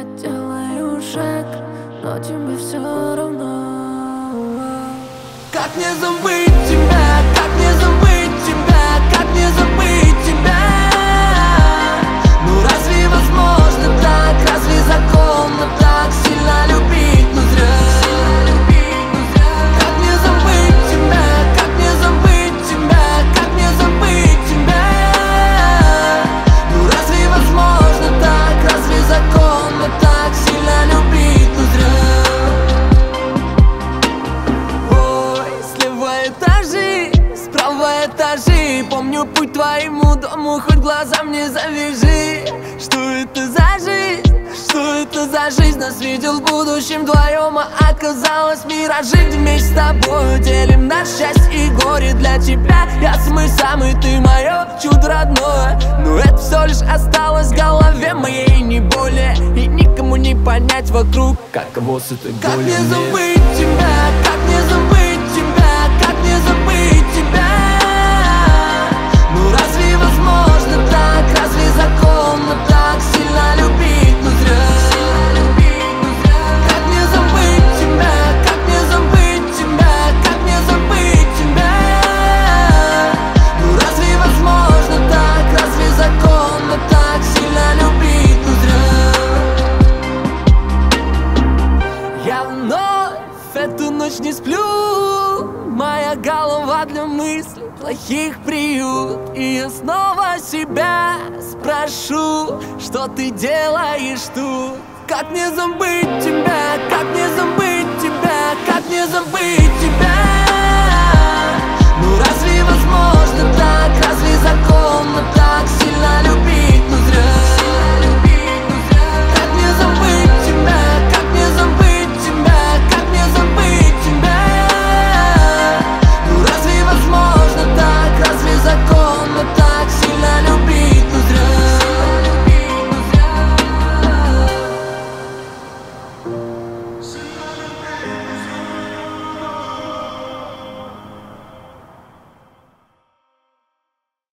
делаю шаг, но тебе все равно. Как не забыть тебя, как не забыть тебя, как не забыть тебя? Ну разве возможно так, разве законно так сильно любить, но зря? Как не забыть тебя, как не забыть тебя, как не забыть тебя? Ну разве возможно так, разве законно так сильно любить, но зря? Этажи, справа этажи. Помню путь твоему дому, хоть глаза мне завяжи. Что это за жизнь? Что это за жизнь? Нас видел в будущем вдвоем, а оказалось миражи, где вместе с тобой делим наше счастье и горе. Для тебя я самый самый, ты мое чудо родное. Но это все лишь осталось в голове моей, не более. И никому не понять вокруг, каково с этой болью. Как не забыть тебя, как не забыть тебя, как не забыть тебя? Ну разве возможно так, разве законно так сильно любить, но зря? Как не забыть тебя, как не забыть тебя, как не забыть тебя? Ну разве возможно так, разве законно так сильно любить, но зря? Я вновь эту ночь не сплю, моя голова для мыслей плохих приют. И я снова себя спрошу, что ты делаешь тут? Как не забыть тебя, как не забыть тебя, как не забыть тебя? Ну разве возможно так, разве законно так сильно любить?